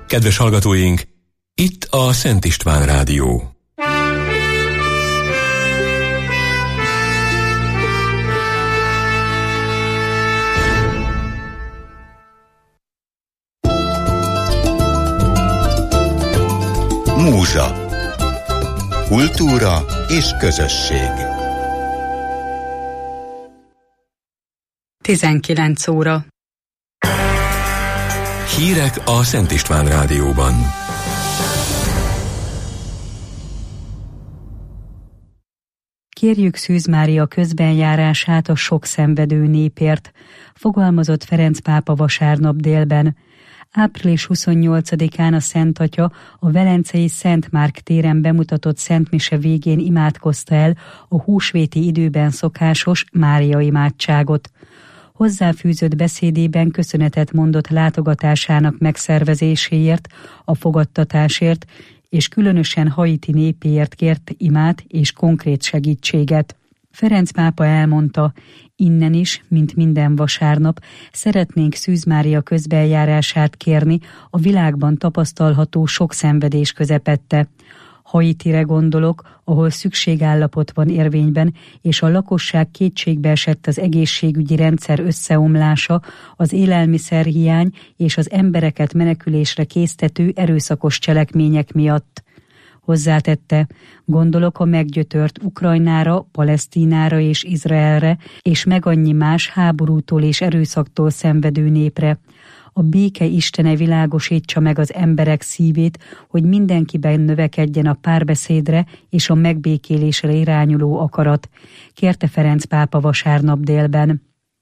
Kedves hallgatóink, itt a Szent István Rádió. Múzsa. Kultúra és közösség. 19 óra. Hírek a Szent István Rádióban. Kérjük Szűz Mária közbenjárását a sok szenvedő népért, fogalmazott Ferenc pápa vasárnap délben. Április 28-án a Szent Atya a velencei Szent Márk téren bemutatott szentmise végén imádkozta el a húsvéti időben szokásos Mária imádságot. Hozzáfűzött beszédében köszönetet mondott látogatásának megszervezéséért, a fogadtatásért, és különösen Haiti népéért kért imát és konkrét segítséget. Ferenc pápa elmondta, innen is, mint minden vasárnap, szeretnénk Szűz Mária közbenjárását kérni a világban tapasztalható sok szenvedés közepette. Haitire gondolok, ahol szükségállapot van érvényben, és a lakosság kétségbe esett az egészségügyi rendszer összeomlása, az élelmiszerhiány és az embereket menekülésre késztető erőszakos cselekmények miatt. Hozzátette, gondolok a meggyötört Ukrajnára, Palesztinára és Izraelre, és meg annyi más háborútól és erőszaktól szenvedő népre. A béke Istene világosítsa meg az emberek szívét, hogy mindenkiben növekedjen a párbeszédre és a megbékélésre irányuló akarat, kérte Ferenc pápa vasárnap délben.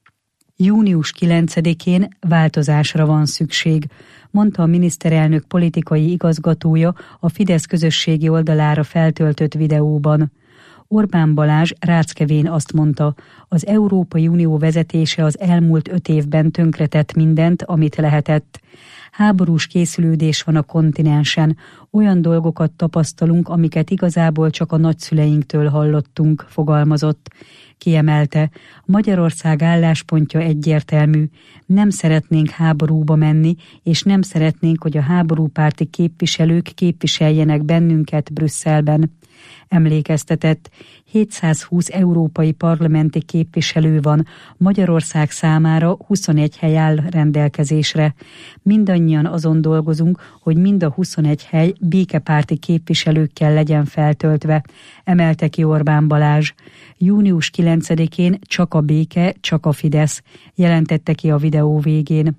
Június 9-én változásra van szükség, mondta a miniszterelnök politikai igazgatója a Fidesz közösségi oldalára feltöltött videóban. Orbán Balázs ráckevén azt mondta, az Európai Unió vezetése az elmúlt 5 évben tönkretett mindent, amit lehetett. Háborús készülődés van a kontinensen, olyan dolgokat tapasztalunk, amiket igazából csak a nagyszüleinktől hallottunk, fogalmazott. Kiemelte, Magyarország álláspontja egyértelmű, nem szeretnénk háborúba menni, és nem szeretnénk, hogy a háborúpárti képviselők képviseljenek bennünket Brüsszelben. Emlékeztetett, 720 európai parlamenti képviselő van, Magyarország számára 21 hely áll rendelkezésre. Mindannyian azon dolgozunk, hogy mind a 21 hely békepárti képviselőkkel legyen feltöltve, emelte ki Orbán Balázs. Június 9-én csak a béke, csak a Fidesz, jelentette ki a videó végén.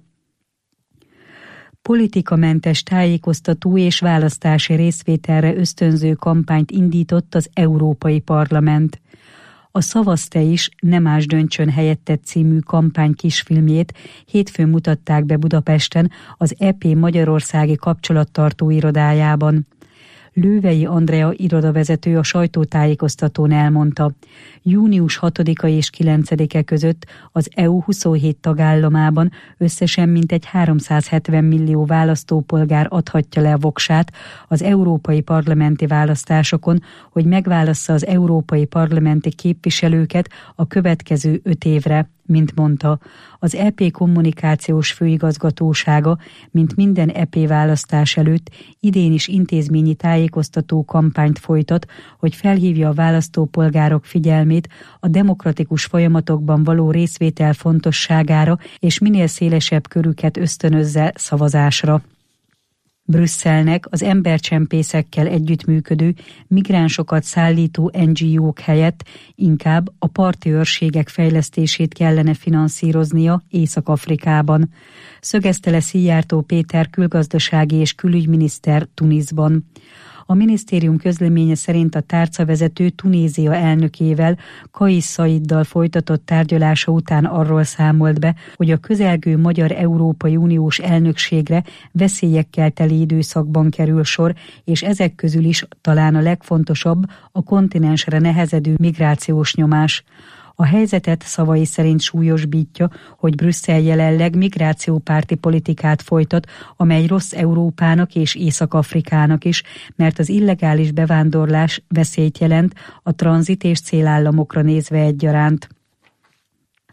Politikamentes tájékoztató és választási részvételre ösztönző kampányt indított az Európai Parlament. A Szavazz te is, ne más döntsön helyetted című kampány kisfilmjét hétfőn mutatták be Budapesten az EP Magyarországi kapcsolattartó irodájában. Lővei Andrea irodavezető a sajtótájékoztatón elmondta, június 6-a és 9-e között az EU 27 tagállamában összesen mintegy 370 millió választópolgár adhatja le a voksát az európai parlamenti választásokon, hogy megválassza az európai parlamenti képviselőket a következő 5 évre. Mint mondta, az EP kommunikációs főigazgatósága, mint minden EP választás előtt, idén is intézményi tájékoztató kampányt folytat, hogy felhívja a választópolgárok figyelmét a demokratikus folyamatokban való részvétel fontosságára, és minél szélesebb körüket ösztönözze szavazásra. Brüsszelnek az embercsempészekkel együttműködő, migránsokat szállító NGO-k helyett inkább a parti őrségek fejlesztését kellene finanszíroznia Észak-Afrikában, szögezte le Szijjártó Péter külgazdasági és külügyminiszter Tunisban. A minisztérium közleménye szerint a tárcavezető Tunézia elnökével, Kais Szaiddal folytatott tárgyalása után arról számolt be, hogy a közelgő magyar Európai Uniós elnökségre veszélyekkel teli időszakban kerül sor, és ezek közül is talán a legfontosabb a kontinensre nehezedő migrációs nyomás. A helyzetet szavai szerint súlyosbítja, hogy Brüsszel jelenleg migrációpárti politikát folytat, amely rossz Európának és Észak-Afrikának is, mert az illegális bevándorlás veszélyt jelent a tranzit és célállamokra nézve egyaránt.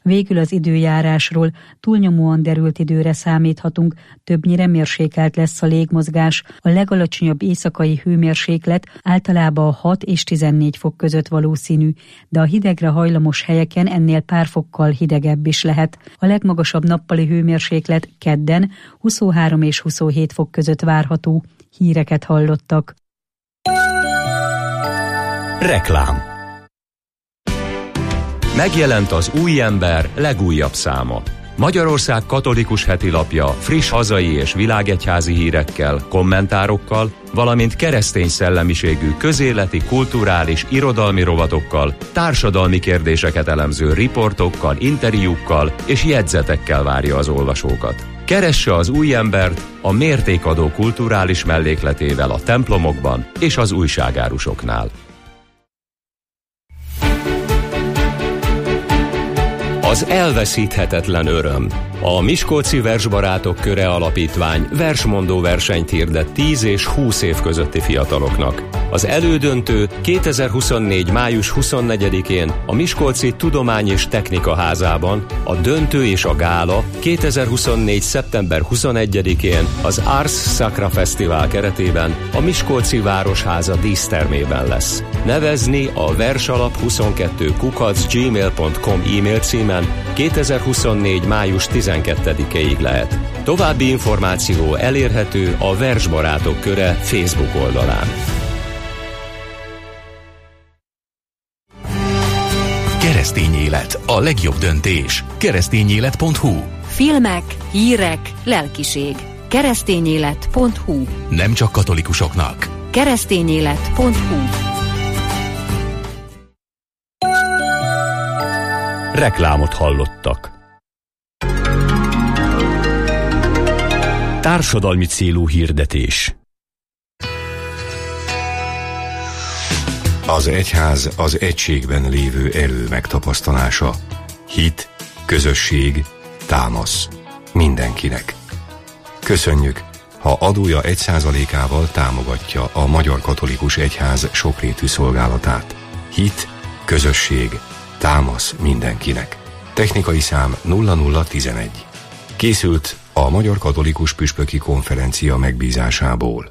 Végül az időjárásról. Túlnyomóan derült időre számíthatunk, többnyire mérsékelt lesz a légmozgás. A legalacsonyabb éjszakai hőmérséklet általában 6 és 14 fok között valószínű, de a hidegre hajlamos helyeken ennél pár fokkal hidegebb is lehet. A legmagasabb nappali hőmérséklet kedden 23 és 27 fok között várható. Híreket hallottak. Reklám. Megjelent az Új Ember legújabb száma. Magyarország katolikus hetilapja friss hazai és világegyházi hírekkel, kommentárokkal, valamint keresztény szellemiségű közéleti, kulturális, irodalmi rovatokkal, társadalmi kérdéseket elemző riportokkal, interjúkkal és jegyzetekkel várja az olvasókat. Keresse az Új Embert a mértékadó kulturális mellékletével a templomokban és az újságárusoknál. Az elveszíthetetlen öröm. A Miskolci Versbarátok Köre Alapítvány versmondó versenyt hirdet 10 és 20 év közötti fiataloknak. Az elődöntő 2024. május 24-én a Miskolci Tudomány és Technika Házában, a döntő és a gála 2024. szeptember 21-én az Ars Sacra Fesztivál keretében a Miskolci Városháza dísztermében lesz. Nevezni a versalap22@gmail.com e-mail címen 2024. május 12-ig lehet. További információ elérhető a Versbarátok Köre Facebook oldalán. Keresztény élet, a legjobb döntés. Keresztényélet.hu. Filmek, hírek, lelkiség. Keresztényélet.hu. Nem csak katolikusoknak. Keresztényélet.hu. Reklámot hallottak. Társadalmi célú hirdetés. Az egyház az egységben lévő erő megtapasztalása. Hit, közösség, támasz. Mindenkinek. Köszönjük, ha adója 1%-ával támogatja a Magyar Katolikus Egyház sokrétű szolgálatát. Hit, közösség, támasz mindenkinek. Technikai szám 0011. Készült a Magyar Katolikus Püspöki Konferencia megbízásából.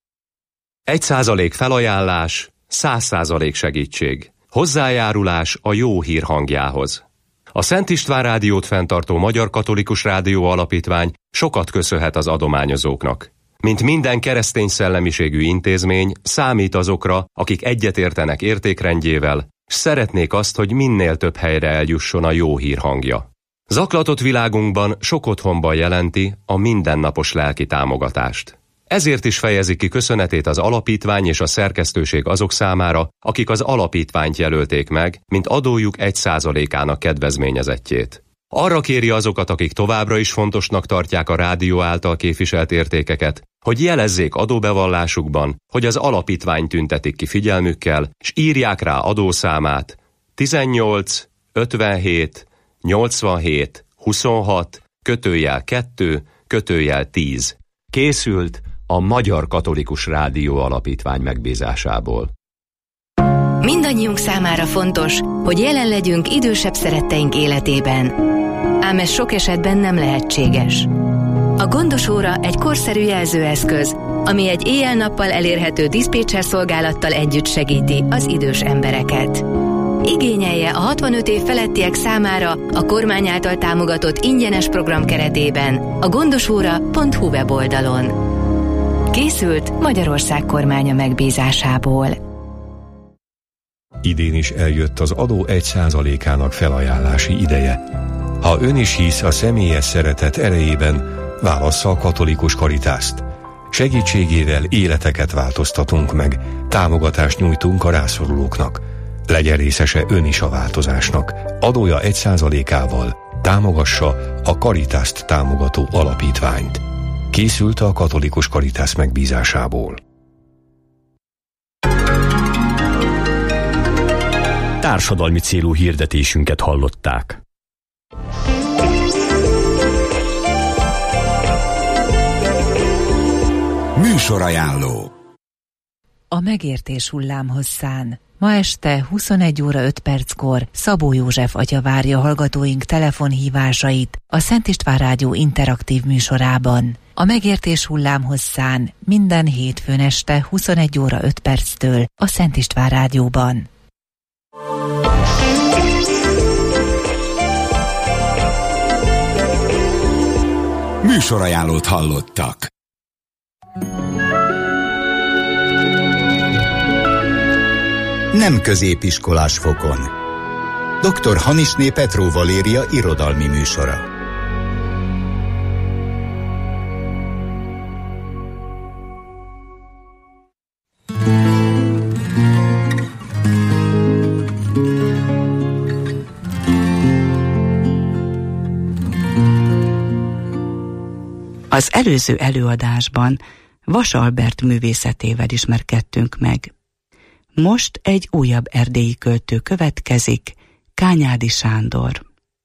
1% felajánlás, 100% segítség. Hozzájárulás a jó hír hangjához. A Szent István Rádiót fenntartó Magyar Katolikus Rádió Alapítvány sokat köszönhet az adományozóknak. Mint minden keresztény szellemiségű intézmény, számít azokra, akik egyetértenek értékrendjével, s szeretnék azt, hogy minél több helyre eljusson a jó hír hangja. Zaklatott világunkban sok otthonban jelenti a mindennapos lelki támogatást. Ezért is fejezi ki köszönetét az alapítvány és a szerkesztőség azok számára, akik az alapítványt jelölték meg, mint adójuk 1%-ának kedvezményezettjét. Arra kéri azokat, akik továbbra is fontosnak tartják a rádió által képviselt értékeket, hogy jelezzék adóbevallásukban, hogy az alapítvány tüntetik ki figyelmükkel, s írják rá adószámát 18 57 87 26 /2 /10. Készült a Magyar Katolikus Rádió Alapítvány megbízásából. Mindannyiunk számára fontos, hogy jelen legyünk idősebb szeretteink életében. Ám ez sok esetben nem lehetséges. A gondos óra egy korszerű jelzőeszköz, ami egy éjjel-nappal elérhető diszpécser szolgálattal együtt segíti az idős embereket. Igényelje a 65 év felettiek számára a kormány által támogatott ingyenes program keretében a gondosóra.hu weboldalon. Készült Magyarország kormánya megbízásából. Idén is eljött az adó 1%-ának felajánlási ideje. Ha ön is hisz a személyes szeretet erejében, válassza a katolikus Karitást. Segítségével életeket változtatunk meg, támogatást nyújtunk a rászorulóknak. Legyen részese ön is a változásnak. Adója 1%-ával támogassa a Karitást támogató alapítványt. Készült a katolikus Karitász megbízásából. Társadalmi célú hirdetésünket hallották. Műsorajánló. A megértés hullámhosszán Ma este 21 óra 5 perckor Szabó József atya várja hallgatóink telefonhívásait a Szent István Rádió interaktív műsorában. A megértés hullámhosszán minden hétfőn este 21 óra 5 perctől a Szent István Rádióban. Műsorajánlót hallottak. Nem középiskolás fokon. Dr. Hanisné Petró Valéria irodalmi műsora. Az előző előadásban Vas Albert művészetével ismerkedtünk meg. Most egy újabb erdélyi költő következik, Kányádi Sándor.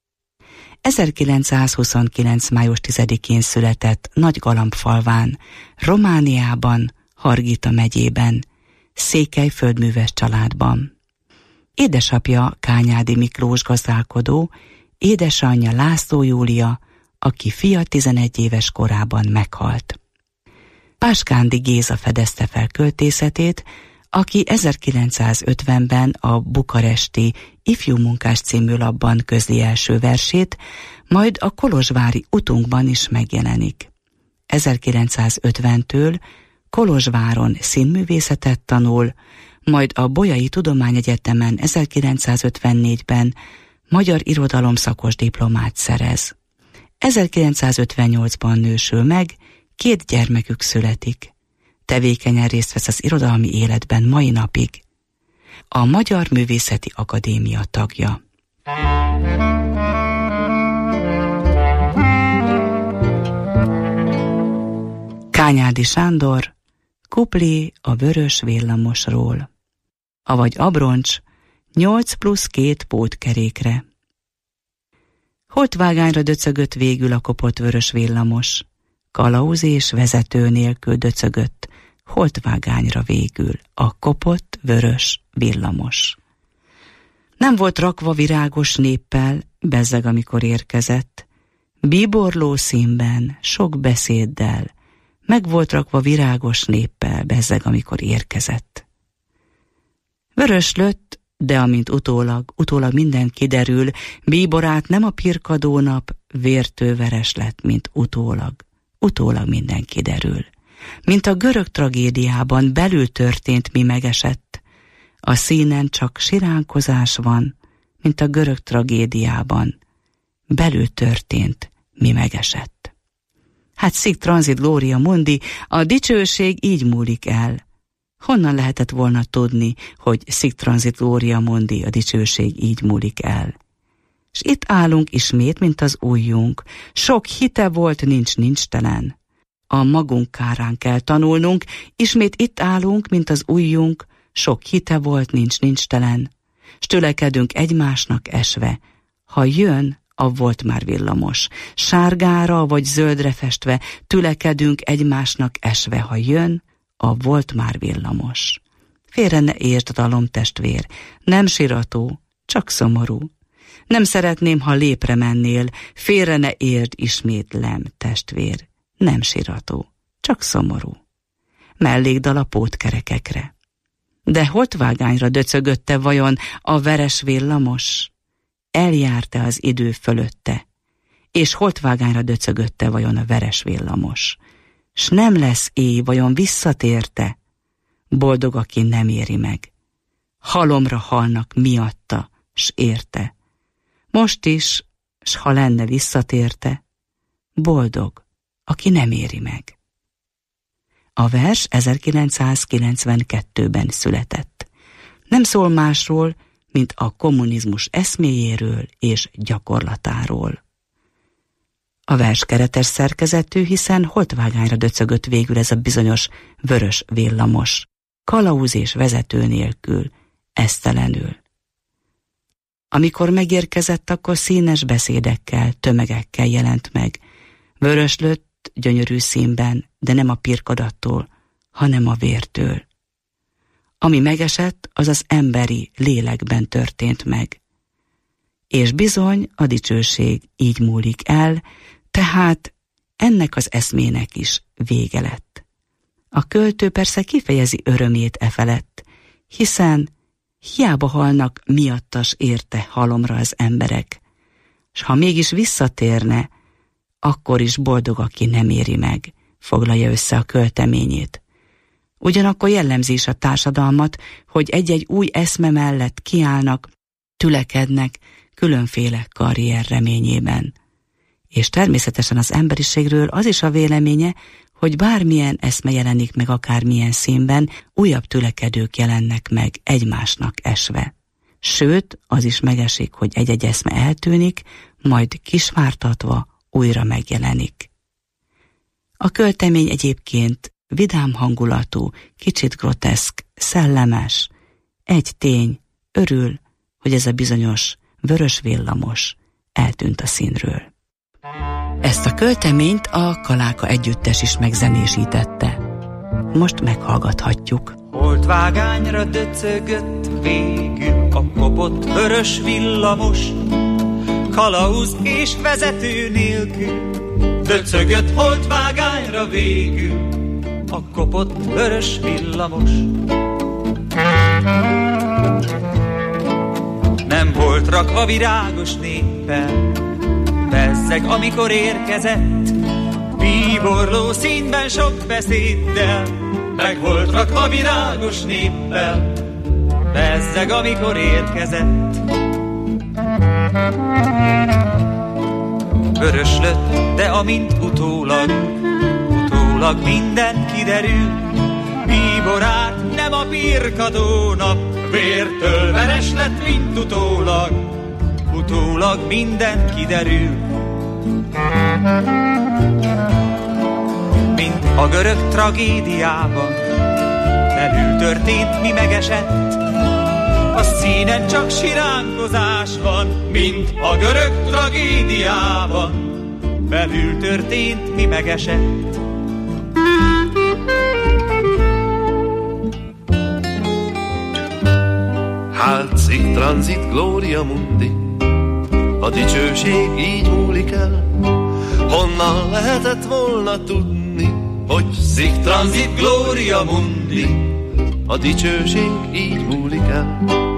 1929. május 10-én született Nagygalambfalván, Romániában, Hargita megyében, székely földműves családban. Édesapja Kányádi Miklós gazdálkodó, édesanyja László Júlia, aki fia 11 éves korában meghalt. Páskándi Géza fedezte fel költészetét, aki 1950-ben a bukaresti Ifjú Munkás című lapban közli első versét, majd a kolozsvári Utunkban is megjelenik. 1950-től Kolozsváron színművészetet tanul, majd a Bolyai Tudományegyetemen 1954-ben magyar irodalomszakos diplomát szerez. 1958-ban nősül meg, 2 gyermekük születik. Tevékenyen részt vesz az irodalmi életben mai napig. A Magyar Művészeti Akadémia tagja. Kányádi Sándor, kuplé a vörös villamosról. Avagy abroncs, 8+2 pótkerékre. Holtvágányra döcögött végül a kopott vörös villamos. Kalauz és vezető nélkül döcögött, holtvágányra végül a kopott vörös villamos. Nem volt rakva virágos néppel, bezzeg amikor érkezett. Bíborló színben, sok beszéddel, meg volt rakva virágos néppel, bezzeg amikor érkezett. Vörös lött, de amint utólag minden kiderül, bíborát nem a pirkadó nap, vértőveres lett, mint utólag minden kiderül. Mint a görög tragédiában belül történt, mi megesett. A színen csak siránkozás van, mint a görög tragédiában. Belül történt, mi megesett. Hát sic transit gloria mundi, a dicsőség így múlik el. Honnan lehetett volna tudni, hogy sic transit gloria mundi, a dicsőség így múlik el? És itt állunk ismét, mint az ujjunk. Sok hite volt, nincs telen. A magunk kárán kell tanulnunk, ismét itt állunk, mint az ujjunk. Sok hite volt, nincs telen. S tülekedünk egymásnak esve. Ha jön, a volt már villamos. Sárgára vagy zöldre festve, tülekedünk egymásnak esve. Ha jön, a volt már villamos. Félre ne értsd, dalom testvér, nem sirató, csak szomorú. Nem szeretném, ha lépre mennél, félre ne értsd, ismétlem, testvér, nem sirató, csak szomorú. Mellékdal a pótkerekekre. De holtvágányra döcögötte vajon a veres villamos? Eljárte az idő fölötte, és holtvágányra döcögötte vajon a veres villamos? S nem lesz éj, vajon visszatérte? Boldog, aki nem éri meg. Halomra halnak miatta, s érte. Most is, s ha lenne visszatérte, boldog, aki nem éri meg. A vers 1992-ben született. Nem szól másról, mint a kommunizmus eszméjéről és gyakorlatáról. A vers keretes szerkezetű, hiszen holtvágányra döcögött végül ez a bizonyos vörös villamos, kalauz és vezető nélkül, esztelenül. Amikor megérkezett, akkor színes beszédekkel, tömegekkel jelent meg. Vörös lött, gyönyörű színben, de nem a pirkadattól, hanem a vértől. Ami megesett, az az emberi lélekben történt meg. És bizony a dicsőség így múlik el, tehát ennek az eszmének is vége lett. A költő persze kifejezi örömét efelett, hiszen hiába halnak miattas érte halomra az emberek, s ha mégis visszatérne, akkor is boldog, aki nem éri meg, foglalja össze a költeményét. Ugyanakkor jellemzi is a társadalmat, hogy egy-egy új eszme mellett kiállnak, tülekednek különféle karrier reményében. És természetesen az emberiségről az is a véleménye, hogy bármilyen eszme jelenik meg akármilyen színben, újabb tülekedők jelennek meg egymásnak esve. Sőt, az is megesik, hogy egy-egy eszme eltűnik, majd kisvártatva újra megjelenik. A költemény egyébként vidám hangulatú, kicsit groteszk, szellemes. Egy tény, örül, hogy ez a bizonyos vörös villamos eltűnt a színről. Ezt a költeményt a Kaláka együttes is megzenésítette. Most meghallgathatjuk. Holtvágányra döcögött végül a kopott vörös villamos, kalauz és vezető nélkül. Döcögött holtvágányra végül a kopott vörös villamos. Nem volt rakva virágos néppel, bezzeg amikor érkezett, bíborló színben sok beszéddel, meg volt rakva virágos néppel, bezzeg amikor érkezett. Vörös lett, de amint utólag minden kiderül, bíborát nem a pirkadó nap, vértől veres lett, mint utólag minden kiderül. Mint a görög tragédiában, belül történt, mi megesett, a színen csak siránkozás van, mint a görög tragédiában, belül történt, mi megesett. Hát szig transit gloria mundi, a dicsőség így múlik el. Honnan lehetett volna tudni, hogy szig transit gloria mundi, a dicsőség így múlik el.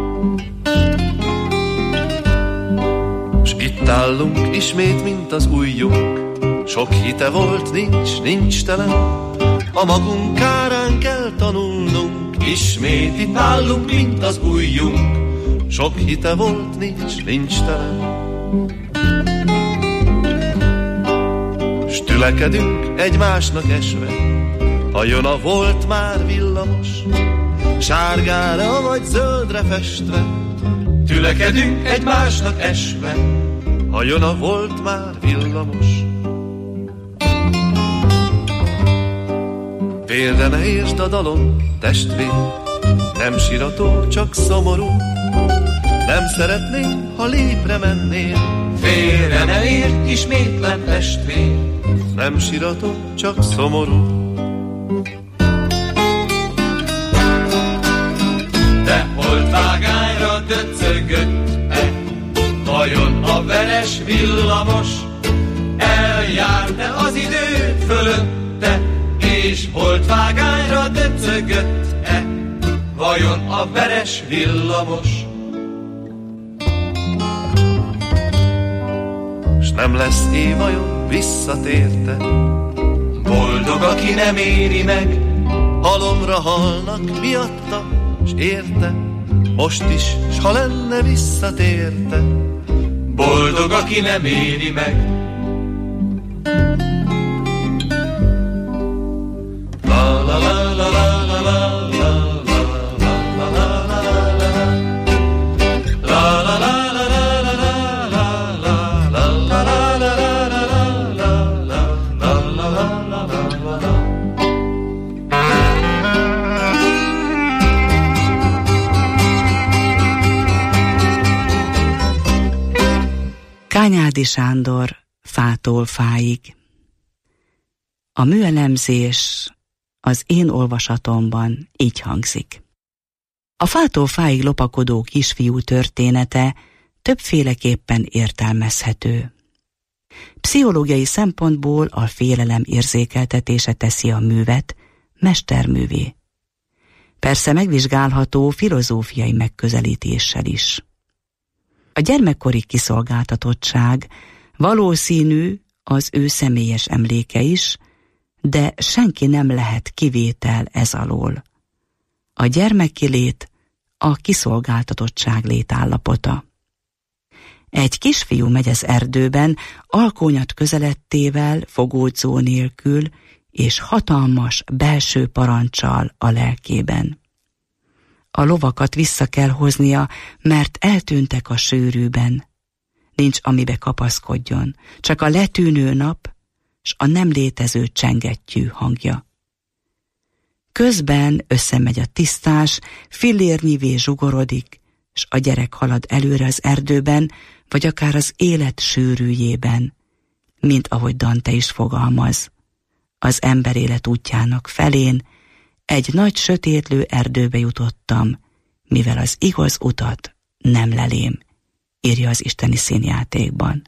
S itt állunk ismét, mint az ujjunk, sok hite volt, nincs telen, a magunk kárán kell tanulnunk. Ismét itt állunk, mint az ujjunk, sok hite volt, nincs telen. S tülekedünk egymásnak esve, ha jön a volt már villamos, sárgára vagy zöldre festve. Tülekedünk egymásnak esve, ha jön a volt már villamos. Félre ne értsd a dalom, testvér, nem sirató, csak szomorú. Nem szeretném, ha lépre mennél. Félre ne értsd, ismétlem, testvér, nem sirató, csak szomorú. De holtvágányra döcögött-e vajon a veres villamos? Eljárne az idő fölötte, és holtvágányra döcögött-e vajon a veres villamos? S nem lesz vajon visszatérte, boldog, aki nem éri meg, halomra halnak miatta, s érte, most is, s ha lenne visszatérte, boldog, aki nem éri meg. Kányádi Sándor, Fától fáig. A műelemzés az én olvasatomban így hangzik. A fától fáig lopakodó kisfiú története többféleképpen értelmezhető. Pszichológiai szempontból a félelem érzékeltetése teszi a művet mesterművé. Persze megvizsgálható filozófiai megközelítéssel is. A gyermekkori kiszolgáltatottság valószínű az ő személyes emléke is, de senki nem lehet kivétel ez alól. A gyermeki lét a kiszolgáltatottság létállapota. Egy kisfiú megy az erdőben, alkonyat közelettével, fogódzó nélkül, és hatalmas belső paranccsal a lelkében. A lovakat vissza kell hoznia, mert eltűntek a sűrűben. Nincs, amibe kapaszkodjon, csak a letűnő nap, s a nem létező csengettyű hangja. Közben összemegy a tisztás, fillérnyivé zsugorodik, s a gyerek halad előre az erdőben, vagy akár az élet sűrűjében, mint ahogy Dante is fogalmaz. Az ember élet útjának felén egy nagy sötétlő erdőbe jutottam, mivel az igaz utat nem lelém, írja az isteni színjátékban.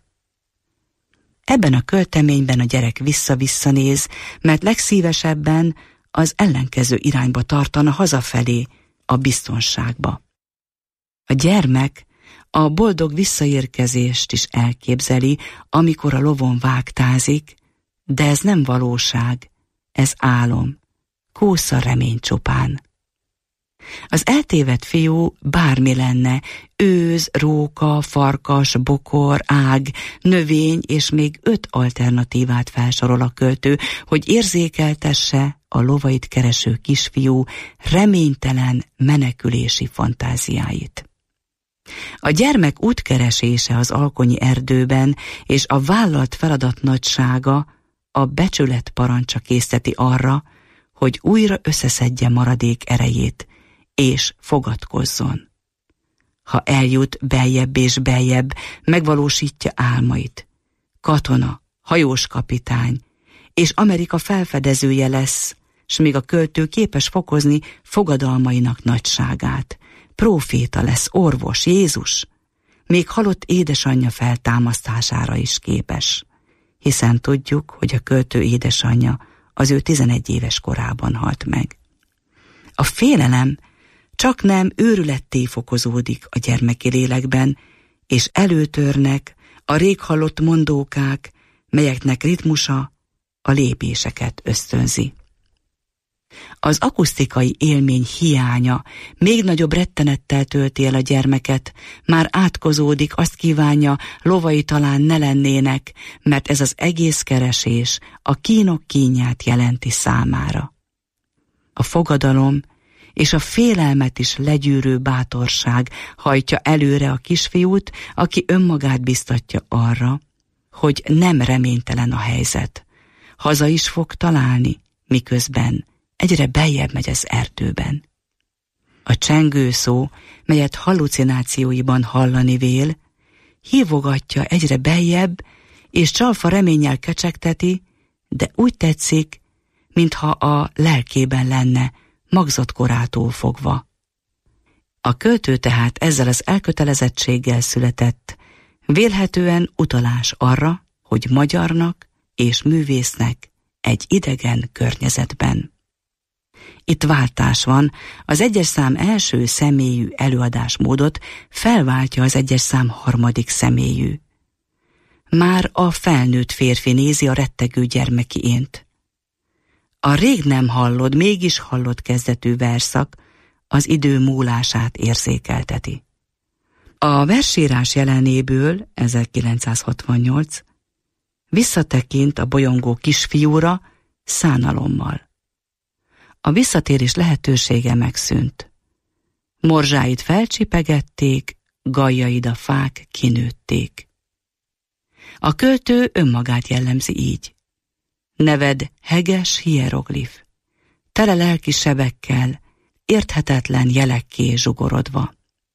Ebben a költeményben a gyerek vissza-vissza néz, mert legszívesebben az ellenkező irányba tartana hazafelé, a biztonságba. A gyermek a boldog visszaérkezést is elképzeli, amikor a lovon vágtázik, de ez nem valóság, ez álom, kósza remény csupán. Az eltévedt fiú bármi lenne, őz, róka, farkas, bokor, ág, növény, és még 5 alternatívát felsorol a költő, hogy érzékeltesse a lovait kereső kisfiú reménytelen menekülési fantáziáit. A gyermek útkeresése az alkonyi erdőben és a vállalt feladat nagysága a becsület parancsa készteti arra, hogy újra összeszedje maradék erejét, és fogadkozzon. Ha eljut beljebb és beljebb, megvalósítja álmait. Katona, hajós kapitány, és Amerika felfedezője lesz, s még a költő képes fokozni fogadalmainak nagyságát. Próféta lesz, orvos, Jézus, még halott édesanyja feltámasztására is képes, hiszen tudjuk, hogy a költő édesanyja az ő 11 éves korában halt meg. A félelem csaknem őrületté fokozódik a gyermeki lélekben, és előtörnek a rég hallott mondókák, melyeknek ritmusa a lépéseket ösztönzi. Az akusztikai élmény hiánya még nagyobb rettenettel tölti el a gyermeket, már átkozódik, azt kívánja, lovai talán ne lennének, mert ez az egész keresés a kínok kínját jelenti számára. A fogadalom és a félelmet is legyűrő bátorság hajtja előre a kisfiút, aki önmagát biztatja arra, hogy nem reménytelen a helyzet. Haza is fog találni, miközben egyre beljebb megy az erdőben. A csengő szó, melyet hallucinációiban hallani vél, hívogatja egyre beljebb, és csalfa reménnyel kecsegteti, de úgy tetszik, mintha a lelkében lenne, magzatkorától fogva. A költő tehát ezzel az elkötelezettséggel született, vélhetően utalás arra, hogy magyarnak és művésznek egy idegen környezetben. Itt váltás van, az egyes szám első személyű előadásmódot felváltja az egyes szám harmadik személyű. Már a felnőtt férfi nézi a rettegő gyermeki ént. A rég nem hallod, mégis hallott kezdetű verszak az idő múlását érzékelteti. A versírás jelenéből 1968 visszatekint a bolyongó kisfiúra szánalommal. A visszatérés lehetősége megszűnt. Morzsáit felcsipegették, gajjaid a fák kinőtték. A költő önmagát jellemzi így. Neved heges hieroglif, tele lelki sebekkel, érthetetlen jelekké zsugorodva.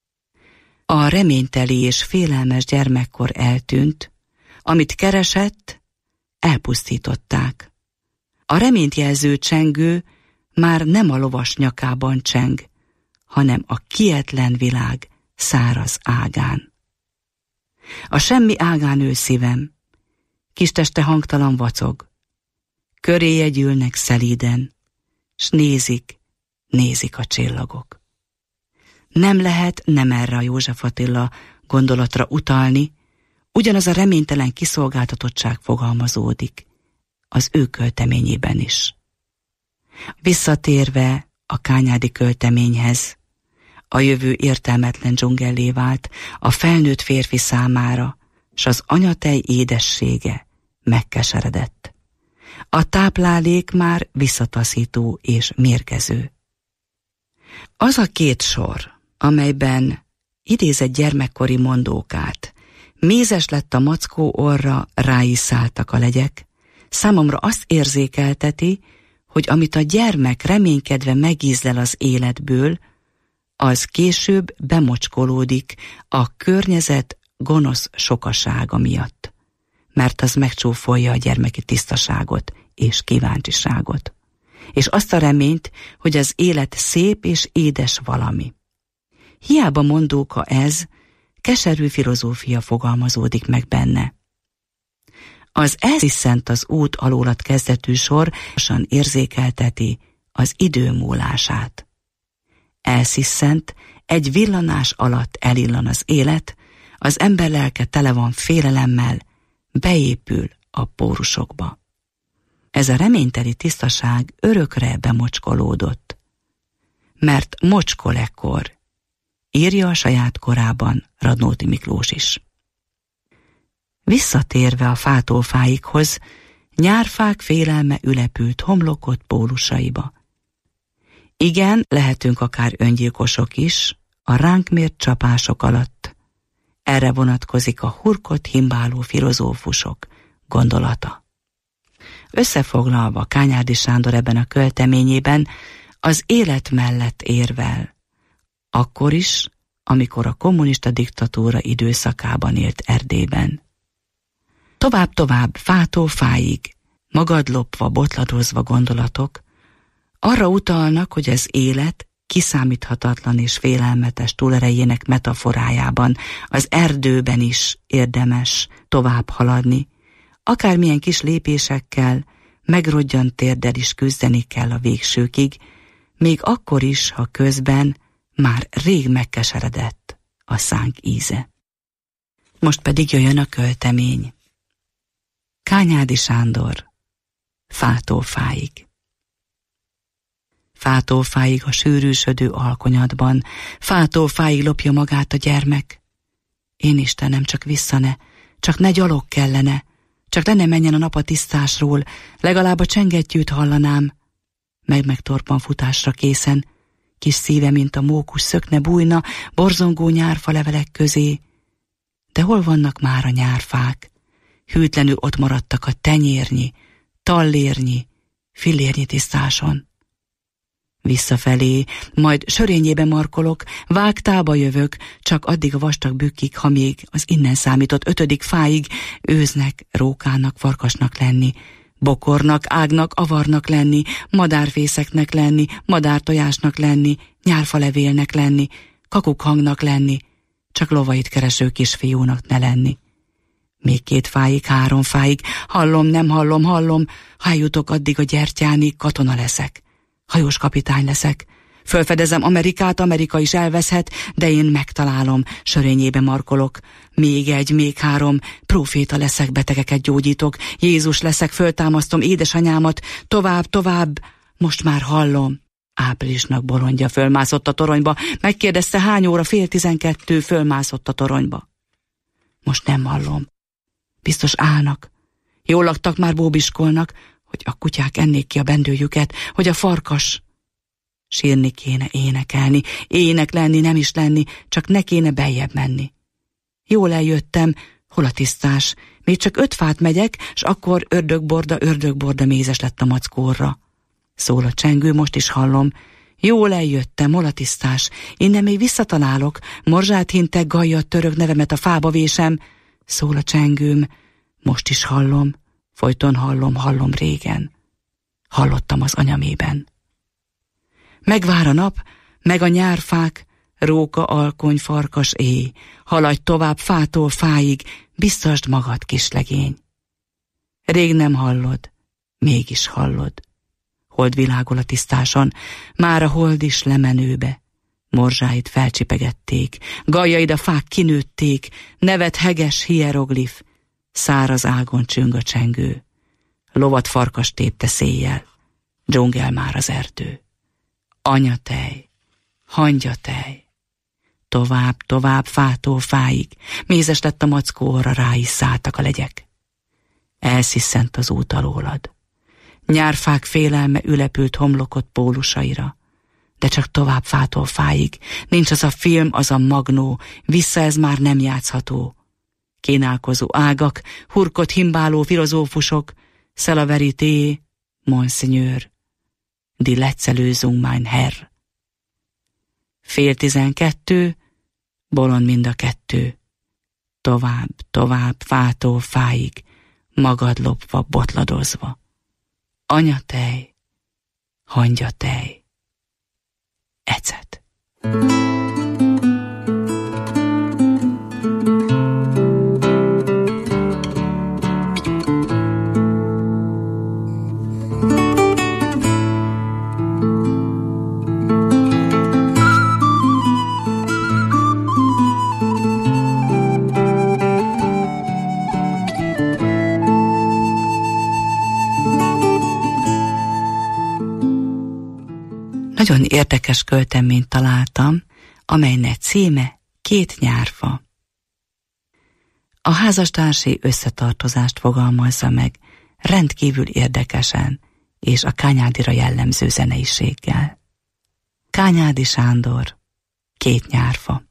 A reményteli és félelmes gyermekkor eltűnt, amit keresett, elpusztították. A reményt jelző csengő már nem a lovas nyakában cseng, hanem a kietlen világ száraz ágán. A semmi ágán ül szívem, kis teste hangtalan vacog, köréje gyűlnek szelíden, s nézik a csillagok. Nem lehet nem erre a József Attila gondolatra utalni, ugyanaz a reménytelen kiszolgáltatottság fogalmazódik az ő költeményében is. Visszatérve a kányádi költeményhez, a jövő értelmetlen dzsungellé vált a felnőtt férfi számára, s az anyatej édessége megkeseredett. A táplálék már visszataszító és mérgező. Az a két sor, amelyben idézett gyermekkori mondókát, mézes lett a mackó orra, ráiszáltak a legyek, számomra azt érzékelteti, hogy amit a gyermek reménykedve megízlel az életből, az később bemocskolódik a környezet gonosz sokasága miatt, mert az megcsúfolja a gyermeki tisztaságot és kíváncsiságot, és azt a reményt, hogy az élet szép és édes valami. Hiába mondóka ez, keserű filozófia fogalmazódik meg benne. Az elsziszent az út alólat kezdetű sor lassan érzékelteti az idő múlását. Elsziszent, egy villanás alatt elillan az élet, az ember lelke tele van félelemmel, beépül a pórusokba. Ez a reményteli tisztaság örökre bemocskolódott. Mert mocskol ekkor, írja a saját korában Radnóti Miklós is. Visszatérve a fától fáikhoz, nyárfák félelme ülepült homlokot pólusaiba. Igen, lehetünk akár öngyilkosok is, a ránk mért csapások alatt. Erre vonatkozik a hurkot himbáló filozófusok gondolata. Összefoglalva Kányádi Sándor ebben a költeményében az élet mellett érvel, akkor is, amikor a kommunista diktatúra időszakában élt Erdélyben. Tovább-tovább, fától fáig, magadlopva, botladozva gondolatok arra utalnak, hogy az élet kiszámíthatatlan és félelmetes túlerejének metaforájában az erdőben is érdemes tovább haladni, akármilyen kis lépésekkel, megrodjant térdel is küzdeni kell a végsőkig, még akkor is, ha közben már rég megkeseredett a szánk íze. Most pedig jöjjön a költemény. Kányádi Sándor, fától fáig. Fától fáig a sűrűsödő alkonyatban, fától fáig lopja magát a gyermek. Én Istenem, csak vissza ne, csak ne gyalog kellene, csak le ne menjen a nap a tisztásról, legalább a csengettyűt hallanám. Megtorpan futásra készen, kis szíve, mint a mókus, szökne, bújna borzongó nyárfa levelek közé. De hol vannak már a nyárfák? Hűtlenül ott maradtak a tenyérnyi, tallérnyi, fillérnyi tisztáson. Visszafelé, majd sörényébe markolok, vágtába jövök, csak addig a vastag bükkig, ha még az innen számított 5. fáig őznek, rókának, farkasnak lenni, bokornak, ágnak, avarnak lenni, madárfészeknek lenni, madártojásnak lenni, nyárfalevélnek lenni, kakukhangnak lenni, csak lovait kereső kisfiúnak ne lenni. Még 2 fáig, 3 fáig, hallom, nem hallom, hallom, ha eljutok addig a gyertyánig, katona leszek. Hajós kapitány leszek. Fölfedezem Amerikát, Amerika is elveszhet, de én megtalálom, sörényébe markolok. Még 1, még 3, próféta leszek, betegeket gyógyítok, Jézus leszek, föltámasztom édesanyámat, tovább, most már hallom. Áprilisnak bolondja fölmászott a toronyba, megkérdezte, hány óra, 11:30, fölmászott a toronyba. Most nem hallom. Biztos állnak. Jól laktak, már bóbiskolnak, hogy a kutyák ennék ki a bendőjüket, hogy a farkas. Sírni kéne, énekelni, ének lenni, nem is lenni, csak ne kéne beljebb menni. Jól eljöttem, hol a tisztás? Még csak 5 fát megyek, s akkor ördögborda mézes lett a mackórra. Szól a csengő, most is hallom. Jól eljöttem, hol a tisztás? Innen még visszatalálok, morzsát hintek, gajjat török, nevemet a fába vésem. Szól a csengőm, most is hallom, folyton hallom régen. Hallottam az anyamében. Megvár a nap, meg a nyárfák, róka, alkony, farkas, éj, haladj tovább fától fáig, biztasd magad, kislegény. Rég nem hallod, mégis hallod. Hold világol a tisztáson, már a hold is lemenőbe. Morzsáid felcsipegették, gajjaid a fák kinőtték, nevet heges hieroglif, száraz ágon csüng a csengő. Lovat farkas tépte széjjel, dzsungel már az erdő. Anyatej, hangyatej, tovább, tovább, fától fáig, mézes lett a mackóra, rá is szálltak a legyek. Elsziszent az út alólad. Nyárfák félelme ülepült homlokot pólusaira, de csak tovább fától fáig, nincs az a film, az a magnó, vissza ez már nem játszható. Kínálkozó ágak, hurkot himbáló filozófusok, c'est la vérité, monseigneur, die letzte Lösung, mein Herr. 11:30, bolond mind a kettő. Tovább, tovább, fától fáig, magad lopva, botladozva. Anyatej, hangyatej, ecet. Nagyon érdekes költeményt találtam, amelynek címe 2 nyárfa. A házastársi összetartozást fogalmazza meg rendkívül érdekesen és a Kányádira jellemző zeneiséggel. Kányádi Sándor, 2 nyárfa.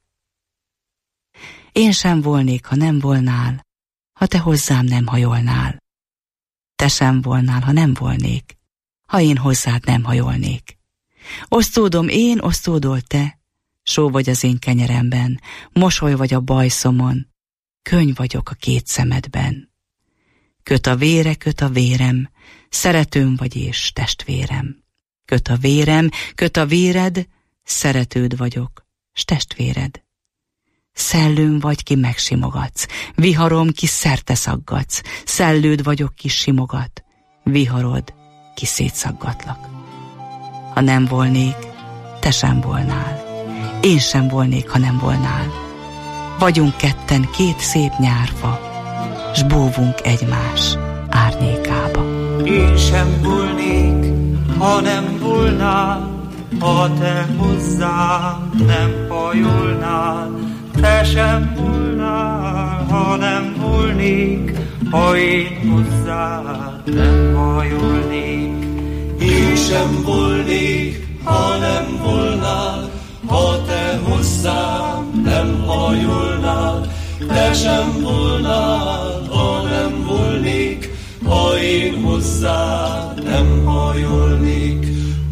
Én sem volnék, ha nem volnál, ha te hozzám nem hajolnál. Te sem volnál, ha nem volnék, ha én hozzád nem hajolnék. Osztódom én, osztódol te, só vagy az én kenyeremben, mosoly vagy a bajszomon, könny vagyok a 2 szemedben. Köt a vére, köt a vérem, szeretőm vagy és testvérem. Köt a vérem, köt a véred, szeretőd vagyok, s testvéred. Szellőm vagy, ki megsimogatsz, viharom, ki szerte szaggatsz, szellőd vagyok, ki simogat, viharod, ki szétszaggatlak. Ha nem volnék, te sem volnál, én sem volnék, ha nem volnál. Vagyunk ketten 2 szép nyárfa, s búvunk egymás árnyékába. Én sem volnék, ha nem volnál, ha te hozzám nem hajolnál. Te sem volnál, ha nem volnék, ha én hozzád nem hajolnék. Én sem volnék, ha nem volnál, ha te hozzám nem hajolnál. Te sem volnál, ha nem volnék, ha én hozzád nem hajolnék.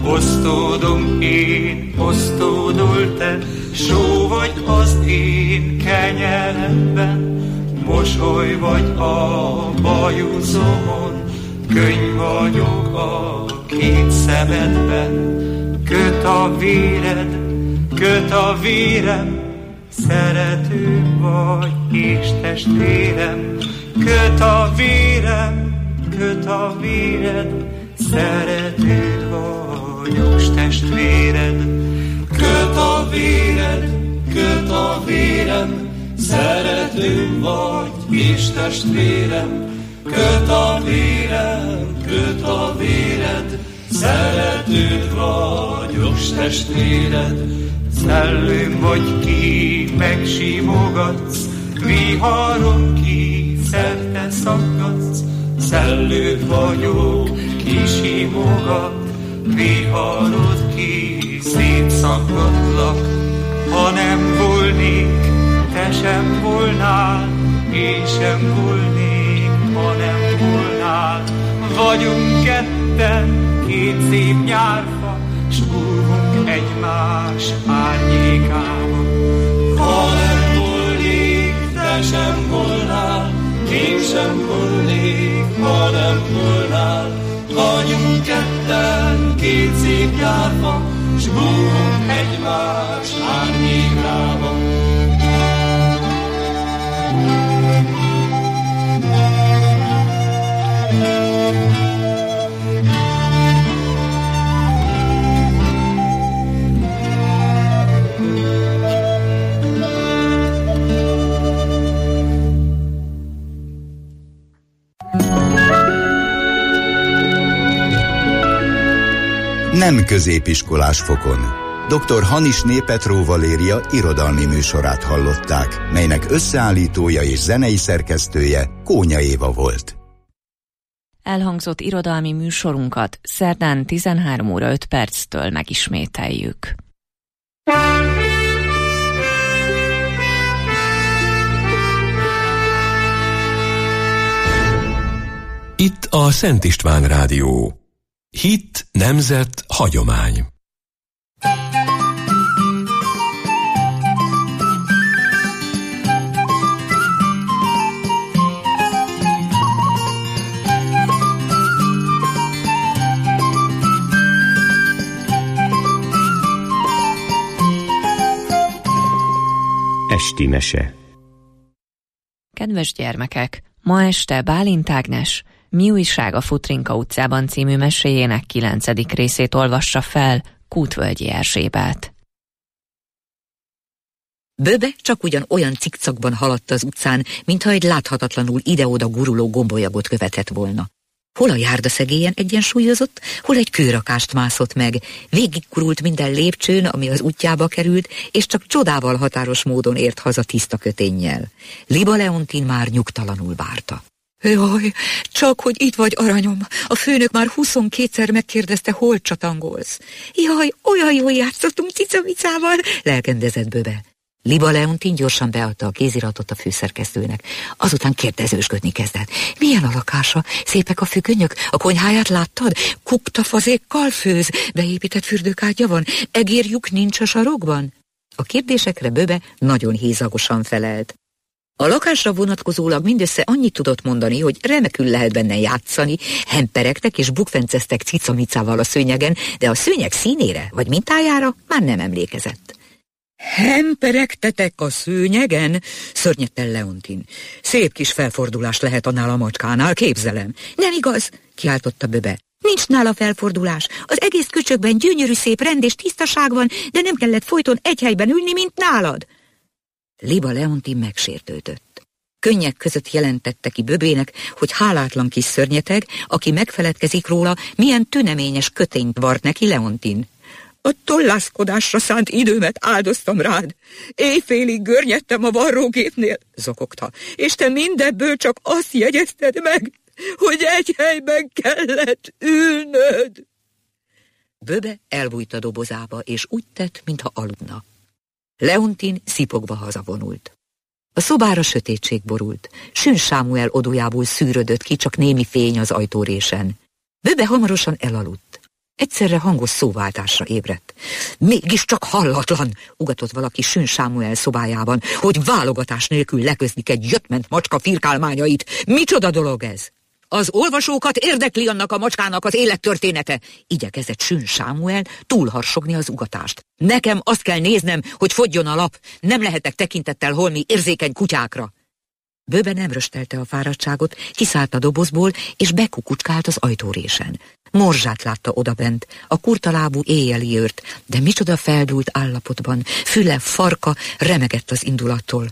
Osztódom én, osztódol te, só vagy az én kenyeremben, mosoly vagy a bajuszomon, könny vagyok a 2 szemedben. Köt a véred, köt a vérem, szeretőm vagy és testvérem. Köt a vérem, köt a véred, szeretőd vagyok, s testvéred. Köt a véred, köt a vérem, szeretőm vagy és testvérem. Köt a vérem, köt a véred, szeretőd vagyok, s testvéred. Szellőm vagy, ki megsimogatsz, viharon ki szerte szaggatsz. Szellőd vagyok, ki simogat, viharod ki szétszaggatlak. Ha nem volnék, te sem volnál, én sem volnék, ha nem volnál. Vagyunk ketten, 2 szép nyárfa, s búvunk egymás árnyékába. Ha nem volnék, te sem volnál, én sem volnék, ha nem volnál. Vagyunk ketten, 2 szép nyárfa, s búgunk egymás árnyékában. Nem középiskolás fokon. Dr. Hanisné Petró Valéria irodalmi műsorát hallották, melynek összeállítója és zenei szerkesztője Kónya Éva volt. Elhangzott irodalmi műsorunkat szerdán 13 óra 5 perctől megismételjük. Itt a Szent István Rádió. Hit, nemzet, hagyomány. Esti mese. Kedves gyermekek, ma este Bálint Ágnes Mi újság a Futrinka utcában című meséjének 9. részét olvassa fel Kútvölgyi Erzsébet. Böbe csak ugyan olyan cikcakban haladt az utcán, mintha egy láthatatlanul ide-oda guruló gombolyagot követett volna. Hol a járdaszegélyen egyensúlyozott, hol egy kőrakást mászott meg, végigkurult minden lépcsőn, ami az útjába került, és csak csodával határos módon ért haza tiszta köténnyel. Liba Leontin már nyugtalanul várta. Jaj, csak hogy itt vagy, aranyom. A főnök már 22-szer megkérdezte, hol csatangolsz. Jaj, olyan jól játszottunk cicamicával, lelkendezett Böbe. Liba Leontin gyorsan beadta a kéziratot a főszerkesztőnek. Azután kérdezősködni kezdett. Milyen a lakása? Szépek a függönyök? A konyháját láttad? Kuktafazékkal főz? Beépített fürdőkádja van? Egérlyuk nincs a sarokban? A kérdésekre Böbe nagyon hézagosan felelt. A lakásra vonatkozólag mindössze annyit tudott mondani, hogy remekül lehet benne játszani, hemperegtek és bukfenceztek cicamicával a szőnyegen, de a szőnyeg színére vagy mintájára már nem emlékezett. Hemperegtetek a szőnyegen? Szörnyett el Leontin. Szép kis felfordulás lehet annál a macskánál, képzelem. Nem igaz, kiáltotta Böbe. Nincs nála felfordulás. Az egész köcsökben gyönyörű szép rend és tisztaság van, de nem kellett folyton egy helyben ülni, mint nálad. Liba Leontin megsértődött. Könnyek között jelentette ki Böbének, hogy hálátlan kis szörnyeteg, aki megfeledkezik róla, milyen tüneményes kötényt vart neki Leontin. A tollászkodásra szánt időmet áldoztam rád. Éjfélig görnyedtem a varrógépnél, zokogta, és te mindebből csak azt jegyezted meg, hogy egy helyben kellett ülnöd. Böbe elbújt a dobozába, és úgy tett, mintha aludna. Leontin szipogva hazavonult. A szobára sötétség borult. Sün Sámuel odójából szűrödött ki csak némi fény az ajtórésen. Böbe hamarosan elaludt. Egyszerre hangos szóváltásra ébredt. Mégiscsak hallatlan, ugatott valaki Sün Sámuel szobájában, hogy válogatás nélkül leközlik egy jöttment macska firkálmányait. Micsoda dolog ez? Az olvasókat érdekli annak a macskának az élettörténete, igyekezett Sün Sámuel túlharsogni az ugatást. Nekem azt kell néznem, hogy fogjon a lap, nem lehetek tekintettel holmi érzékeny kutyákra. Böbe nem röstelte a fáradtságot, kiszállt a dobozból, és bekukucskált az ajtórésen. Morzsát látta odabent, a kurtalábú éjjeli őrt, de micsoda feldúlt állapotban, füle, farka remegett az indulattól.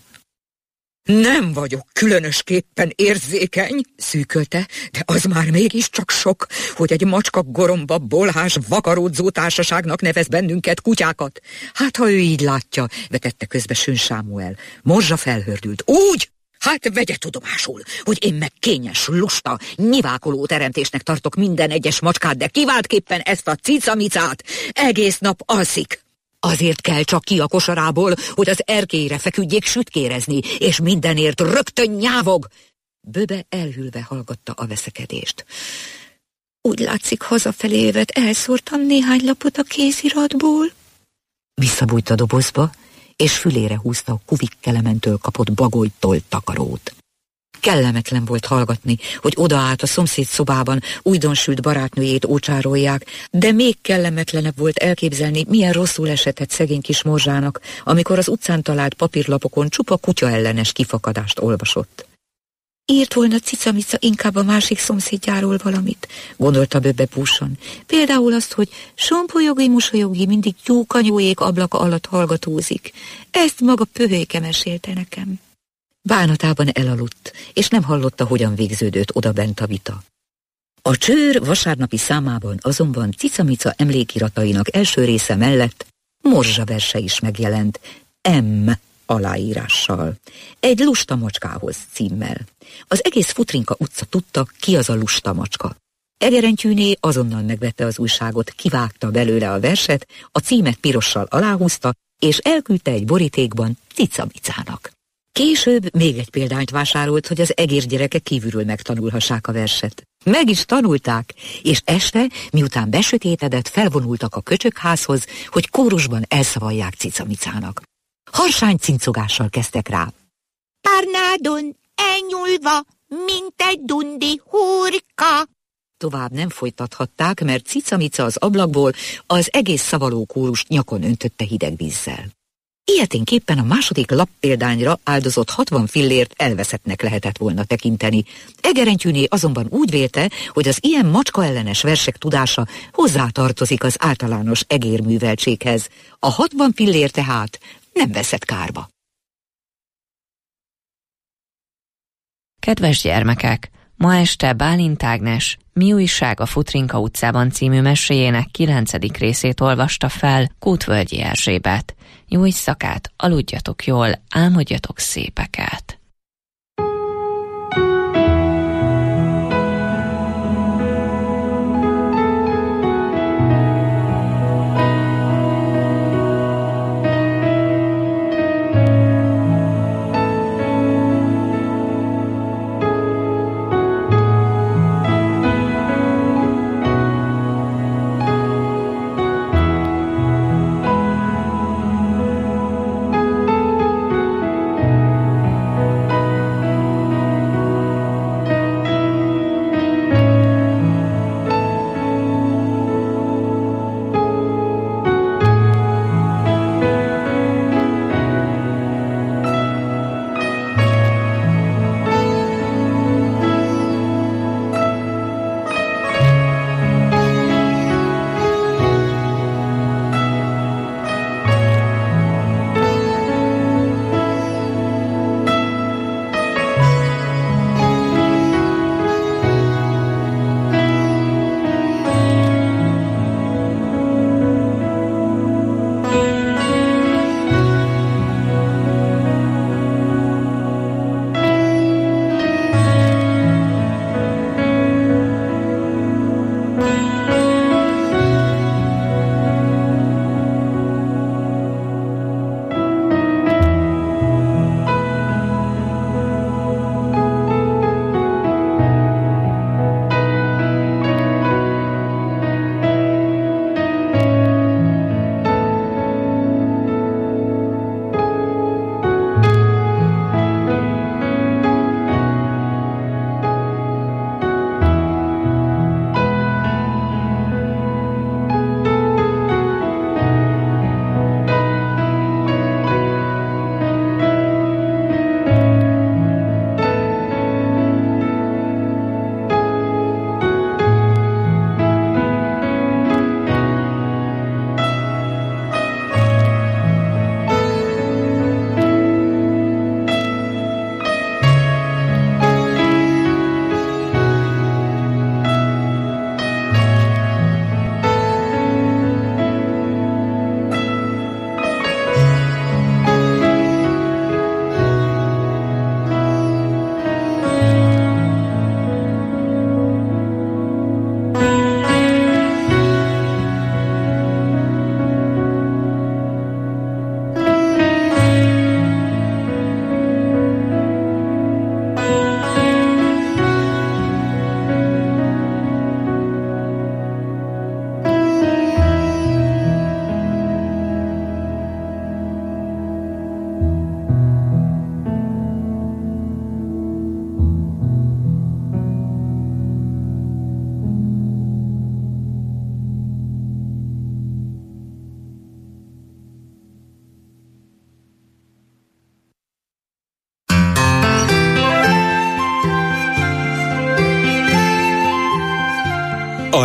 Nem vagyok különösképpen érzékeny, szűkölte, de az már mégiscsak sok, hogy egy macska goromba bolhás vakaródzó társaságnak nevez bennünket, kutyákat. Hát, ha ő így látja, vetette közbe Sün Sámuel. Morzsa felhördült. Úgy! Hát vegye tudomásul, hogy én meg kényes, lusta, nyivákoló teremtésnek tartok minden egyes macskát, de kiváltképpen ezt a cicamicát egész nap alszik. Azért kell csak ki a kosarából, hogy az erkélyre feküdjék sütkérezni, és mindenért rögtön nyávog. Böbe elhűlve hallgatta a veszekedést. Úgy látszik, hazafelé jövet elszórtam néhány lapot a kéziratból. Visszabújt a dobozba, és fülére húzta a Kuvik Kelementől kapott bagolytól takarót. Kellemetlen volt hallgatni, hogy odaállt a szomszéd szobában újdonsült barátnőjét ócsárolják, de még kellemetlenebb volt elképzelni, milyen rosszul esetett szegény kis morzsának, amikor az utcán talált papírlapokon csupa kutya ellenes kifakadást olvasott. Írt volna Cicamica inkább a másik szomszédjáról valamit, gondolta Böbbe búsan. Például azt, hogy sompolyogni-mosolyogi mindig tyúkanyóék ablaka alatt hallgatózik. Ezt maga Pöhölyke mesélte nekem. Bánatában elaludt, és nem hallotta, hogyan végződött odabent a vita. A Csőr vasárnapi számában azonban Cicamica emlékiratainak első része mellett morzsa verse is megjelent, M aláírással. Egy lusta macskához címmel. Az egész Futrinka utca tudta, ki az a lusta macska. Egerentyűné azonnal megvette az újságot, kivágta belőle a verset, a címet pirossal aláhúzta, és elküldte egy borítékban Cicamicának. Később még egy példányt vásárolt, hogy az egérgyerekek kívülről megtanulhassák a verset. Meg is tanulták, és este, miután besötétedett, felvonultak a köcsökházhoz, hogy kórusban elszavalják Cicamicának. Harsány cincogással kezdtek rá. Párnádon elnyúlva, mint egy dundi hurka. Tovább nem folytathatták, mert Cicamica az ablakból az egész szavaló kórust nyakon öntötte hideg vízzel. Ilyeténképpen a második lappéldányra áldozott 60 fillért elveszettnek lehetett volna tekinteni. Egerentyűné azonban úgy vélte, hogy az ilyen macska ellenes versek tudása hozzátartozik az általános egérműveltséghez. A 60 fillér tehát nem veszett kárba. Kedves gyermekek! Ma este Bálint Ágnes Mi újság a Futrinka utcában című meséjének 9. részét olvasta fel Kútvölgyi Erzsébet. Jó éjszakát, aludjatok jól, álmodjatok szépeket!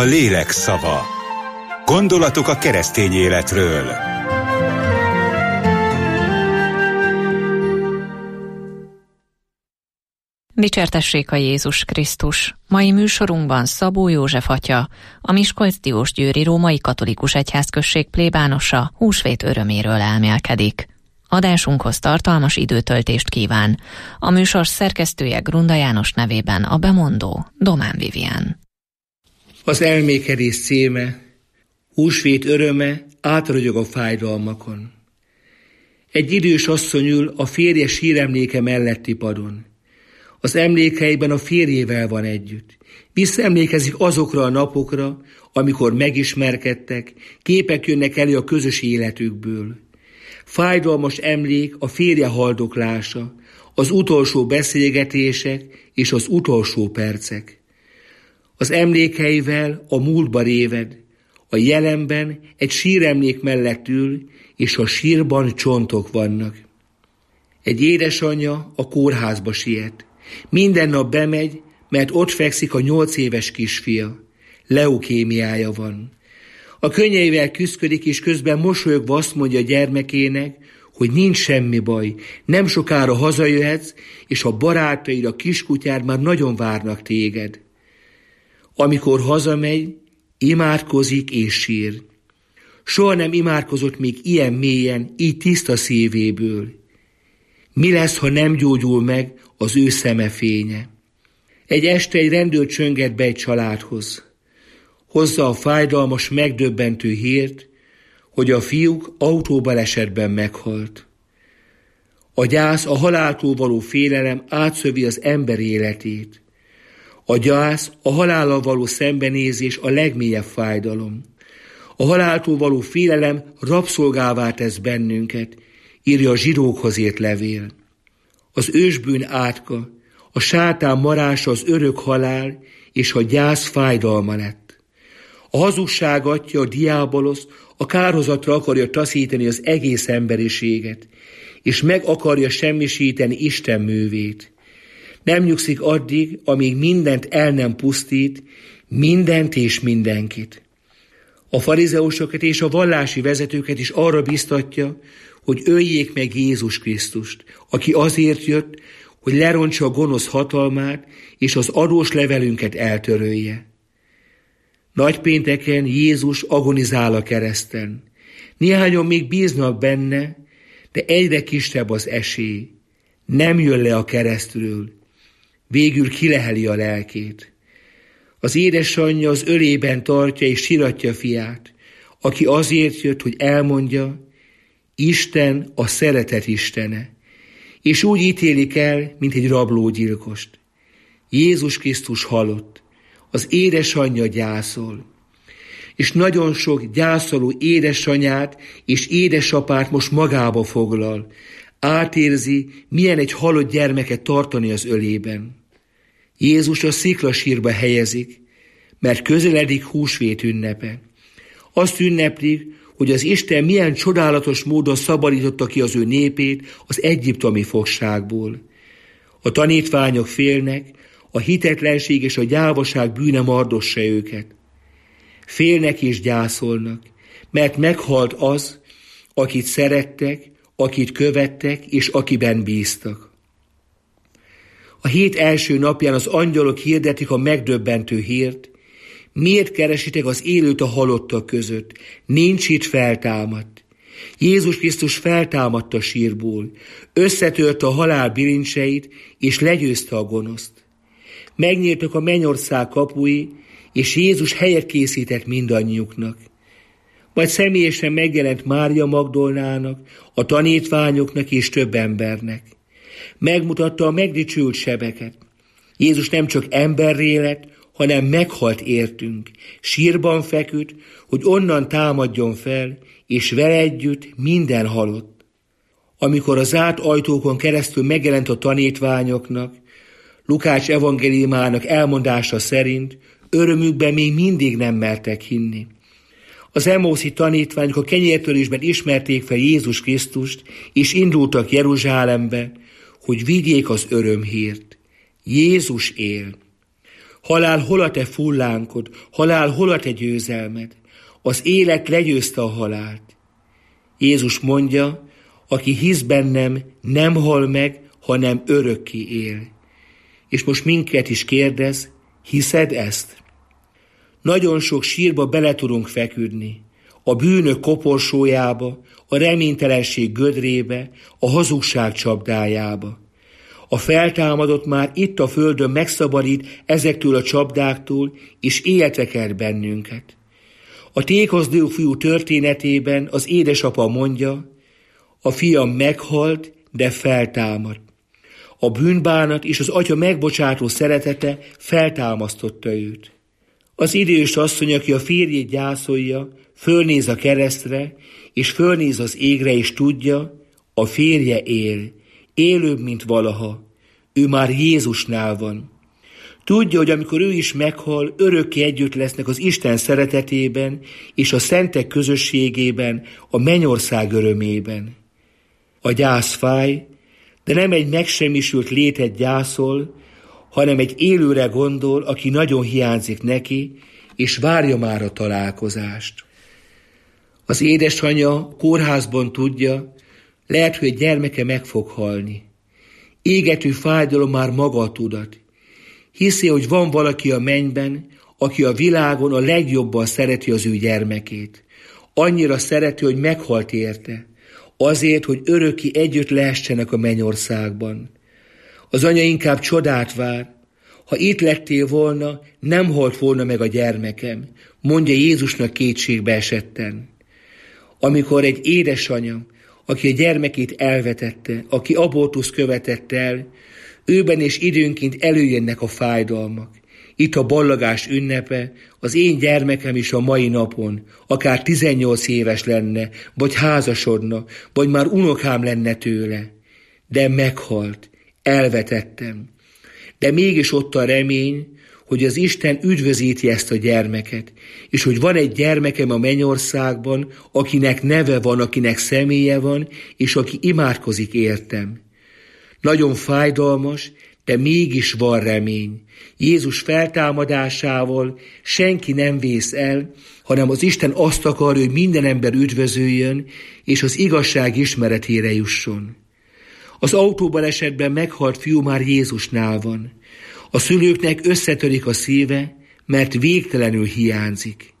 lélek szava. Gondolatok a keresztény életről. Dicsértessék a Jézus Krisztus! Mai műsorunkban Szabó József atya, a Miskolc-Diósgyőri Római Katolikus Egyházközség plébánosa húsvét öröméről elmélkedik. Adásunkhoz tartalmas időtöltést kíván. A műsor szerkesztője Grunda János nevében a bemondó Domán Vivien. Az elmékedés címe: húsvét öröme átragyog a fájdalmakon. Egy idős asszony ül a férje síremléke melletti padon. Az emlékeiben a férjével van együtt. Visszaemlékezik azokra a napokra, amikor megismerkedtek, képek jönnek elő a közös életükből. Fájdalmas emlék a férje haldoklása, az utolsó beszélgetések és az utolsó percek. Az emlékeivel a múltba réved, a jelenben egy síremlék mellett ül, és a sírban csontok vannak. Egy édesanyja a kórházba siet. Minden nap bemegy, mert ott fekszik a 8 éves kisfia. Leukémiája van. A könnyeivel küszködik, és közben mosolyogva azt mondja gyermekének, hogy nincs semmi baj, nem sokára hazajöhetsz, és a barátaid, a kiskutyád már nagyon várnak téged. Amikor hazamegy, imádkozik és sír. Soha nem imádkozott még ilyen mélyen, így tiszta szívéből. Mi lesz, ha nem gyógyul meg az ő szeme fénye? Egy este egy rendőr csönget be egy családhoz. Hozza a fájdalmas, megdöbbentő hírt, hogy a fiúk autóbalesetben meghalt. A gyász, a haláltól való félelem átszövi az ember életét. A gyász, a halállal való szembenézés a legmélyebb fájdalom. A haláltól való félelem rabszolgává tesz bennünket, írja a zsidókhoz írt levél. Az ősbűn átka, a sátán marása az örök halál és a gyász fájdalma lett. A hazugság atya, a diábolosz a kárhozatra akarja taszítani az egész emberiséget, és meg akarja semmisíteni Isten művét. Nem nyugszik addig, amíg mindent el nem pusztít, mindent és mindenkit. A farizeusokat és a vallási vezetőket is arra biztatja, hogy öljék meg Jézus Krisztust, aki azért jött, hogy lerontsa a gonosz hatalmát, és az adós levelünket eltörölje. Nagypénteken Jézus agonizál a kereszten. Néhányan még bíznak benne, de egyre kisebb az esély. Nem jön le a keresztről. Végül kileheli a lelkét. Az édesanyja az ölében tartja és siratja fiát, aki azért jött, hogy elmondja, Isten a szeretet istene, és úgy ítélik el, mint egy rablógyilkost. Jézus Krisztus halott, az édesanyja gyászol, és nagyon sok gyászoló édesanyát és édesapát most magába foglal, átérzi, milyen egy halott gyermeket tartani az ölében. Jézus a sziklasírba helyezik, mert közeledik húsvét ünnepe. Azt ünneplik, hogy az Isten milyen csodálatos módon szabadította ki az ő népét az egyiptomi fogságból. A tanítványok félnek, a hitetlenség és a gyávaság bűne mardossa őket. Félnek és gyászolnak, mert meghalt az, akit szerettek, akit követtek és akiben bíztak. A hét első napján az angyalok hirdetik a megdöbbentő hírt: miért keresitek az élőt a halottak között? Nincs itt, feltámadt. Jézus Krisztus feltámadt a sírból, összetörte a halál bilincseit, és legyőzte a gonoszt. Megnyíltak a mennyország kapui, és Jézus helyet készített mindannyiuknak. Majd személyesen megjelent Mária Magdolnának, a tanítványoknak és több embernek. Megmutatta a megdicsült sebeket. Jézus nem csak emberré lett, hanem meghalt értünk. Sírban feküdt, hogy onnan támadjon fel, és vele együtt minden halott. Amikor a zárt ajtókon keresztül megjelent a tanítványoknak, Lukács evangéliumának elmondása szerint örömükben még mindig nem mertek hinni. Az emauszi tanítványok a kenyértörésben ismerték fel Jézus Krisztust, és indultak Jeruzsálembe, hogy vigyék az örömhírt. Jézus él. Halál, hol a te fullánkod? Halál, hol a te győzelmed? Az élet legyőzte a halált. Jézus mondja, aki hisz bennem, nem hal meg, hanem örökké él. És most minket is kérdez, hiszed ezt? Nagyon sok sírba bele tudunk feküdni. A bűnök koporsójába, a reménytelenség gödrébe, a hazugság csapdájába. A feltámadott már itt a földön megszabadít ezektől a csapdáktól, és életre kelt bennünket. A tékozló fiú történetében az édesapa mondja, a fiam meghalt, de feltámad. A bűnbánat és az atya megbocsátó szeretete feltámasztotta őt. Az idős asszony, aki a férjét gyászolja, fölnéz a keresztre, és fölnéz az égre, és tudja, a férje él, élőbb, mint valaha. Ő már Jézusnál van. Tudja, hogy amikor ő is meghal, örökké együtt lesznek az Isten szeretetében és a szentek közösségében, a mennyország örömében. A gyász fáj, de nem egy megsemmisült létet gyászol, hanem egy élőre gondol, aki nagyon hiányzik neki, és várja már a találkozást. Az édesanyja kórházban tudja, lehet, hogy egy gyermeke meg fog halni. Égető fájdalom már maga a tudat. Hiszi, hogy van valaki a mennyben, aki a világon a legjobban szereti az ő gyermekét. Annyira szereti, hogy meghalt érte. Azért, hogy örökké együtt lehessenek a mennyországban. Az anya inkább csodát vár. Ha itt lettél volna, nem halt volna meg a gyermekem, mondja Jézusnak kétségbe esetten. Amikor egy édesanya, aki a gyermekét elvetette, aki abortuszt követett el, őben és időnként előjönnek a fájdalmak. Itt a ballagás ünnepe, az én gyermekem is a mai napon, akár 18 éves lenne, vagy házasodna, vagy már unokám lenne tőle. De meghalt, elvetettem. De mégis ott a remény, hogy az Isten üdvözíti ezt a gyermeket, és hogy van egy gyermekem a mennyországban, akinek neve van, akinek személye van, és aki imádkozik értem. Nagyon fájdalmas, de mégis van remény. Jézus feltámadásával senki nem vész el, hanem az Isten azt akarja, hogy minden ember üdvözöljön, és az igazság ismeretére jusson. Az autóbalesetben meghalt fiú már Jézusnál van. A szülőknek összetörik a szíve, mert végtelenül hiányzik.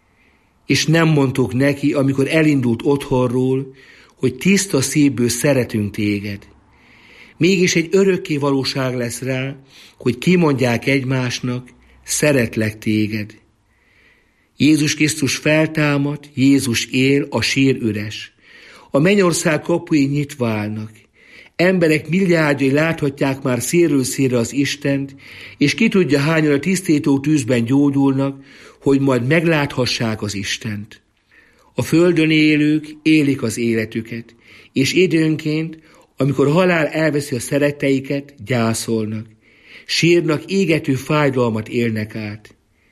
És nem mondtuk neki, amikor elindult otthonról, hogy tiszta szívből szeretünk téged. Mégis egy örökké valóság lesz rá, hogy kimondják egymásnak, szeretlek téged. Jézus Krisztus feltámad, Jézus él, a sír üres. A mennyország kapui nyitva állnak. Emberek milliárdjai láthatják már szélről szélre az Istent, és ki tudja, hányan a tisztító tűzben gyógyulnak, hogy majd megláthassák az Istent. A földön élők élik az életüket, és időnként, amikor halál elveszi a szeretteiket, gyászolnak, sírnak, égető fájdalmat élnek át.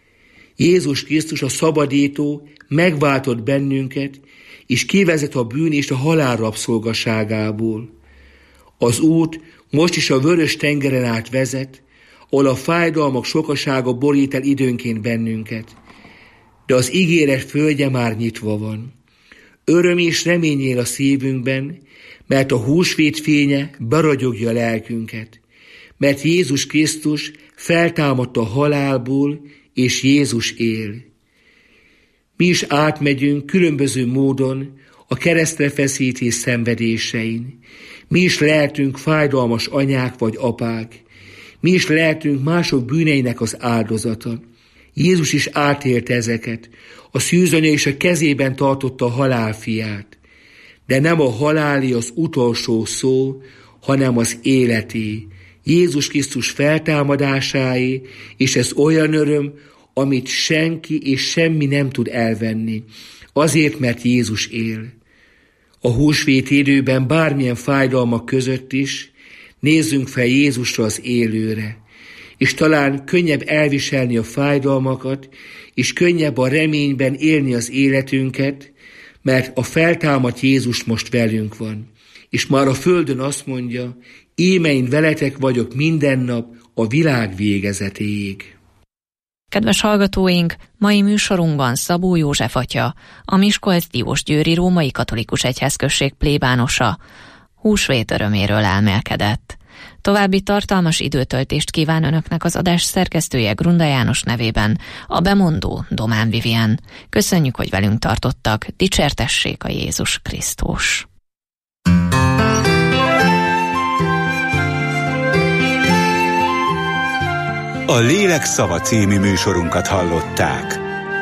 Jézus Krisztus, a szabadító, megváltott bennünket, és kivezet a bűn és a halál rabszolgaságából. Az út most is a vörös tengeren át vezet, ahol a fájdalmak sokasága borít el időnként bennünket. De az ígéret földje már nyitva van. Öröm és remény él a szívünkben, mert a húsvét fénye beragyogja a lelkünket. Mert Jézus Krisztus feltámadt a halálból, és Jézus él. Mi is átmegyünk különböző módon a keresztre feszítés szenvedésein. Mi is lehetünk fájdalmas anyák vagy apák. Mi is lehetünk mások bűneinek az áldozata. Jézus is átélt ezeket. A szűzanya is a kezében tartotta a halálfiát. De nem a haláli az utolsó szó, hanem az életé. Jézus Krisztus feltámadásáé, és ez olyan öröm, amit senki és semmi nem tud elvenni. Azért, mert Jézus él. A húsvét időben bármilyen fájdalmak között is nézzünk fel Jézusra, az élőre, és talán könnyebb elviselni a fájdalmakat, és könnyebb a reményben élni az életünket, mert a feltámadt Jézus most velünk van. És már a földön azt mondja, íme én veletek vagyok minden nap a világ végezetéig. Kedves hallgatóink, mai műsorunkban Szabó József atya, a Miskolc-Diósgyőri Római Katolikus Egyházközség plébánosa, húsvét öröméről elmélkedett. További tartalmas időtöltést kíván Önöknek az adás szerkesztője Grunda János nevében, a bemondó Domán Vivien. Köszönjük, hogy velünk tartottak, dicsértessék a Jézus Krisztus! A Lélek szava című műsorunkat hallották.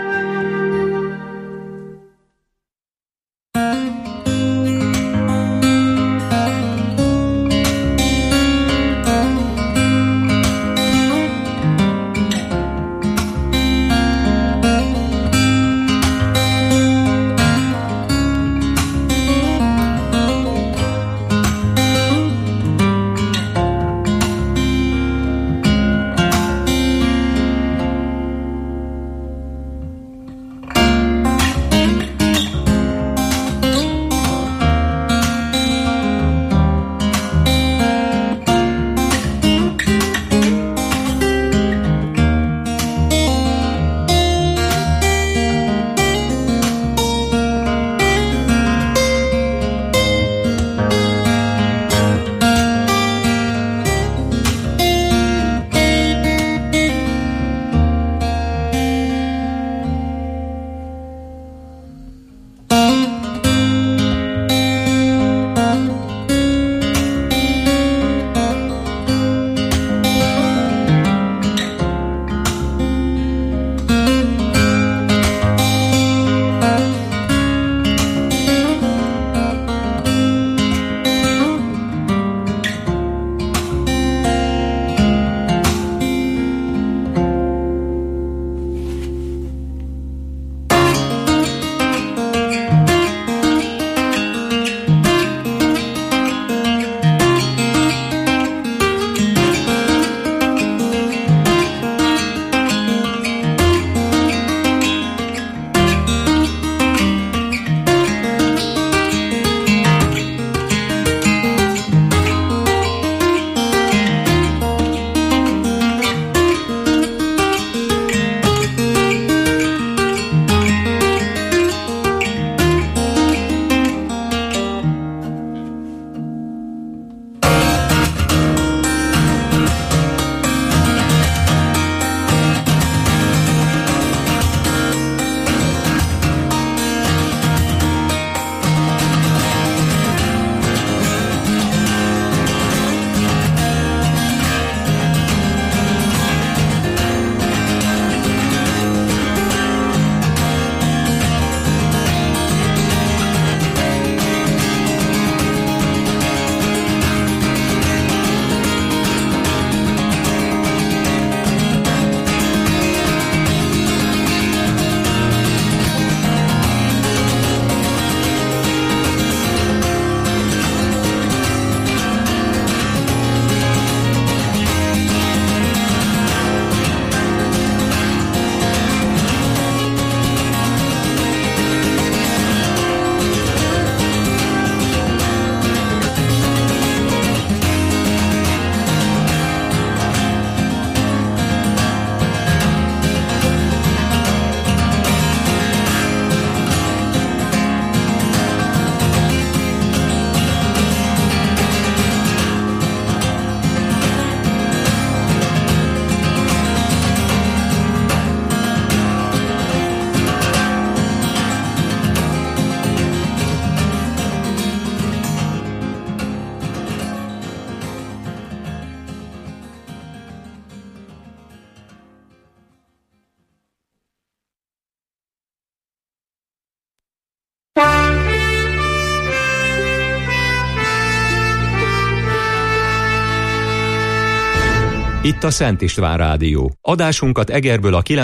Itt a Szent István Rádió. Adásunkat Egerből a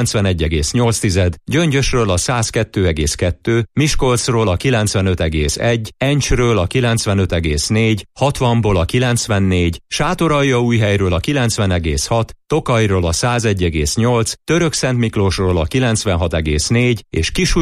91,8, Gyöngyösről a 102,2, Miskolcról a 95,1, Encsről a 95,4, 60-ból a 94, Sátoraljaújhelyről a 90,6, Tokajról a 101,8, Törökszentmiklósról a 96,4 és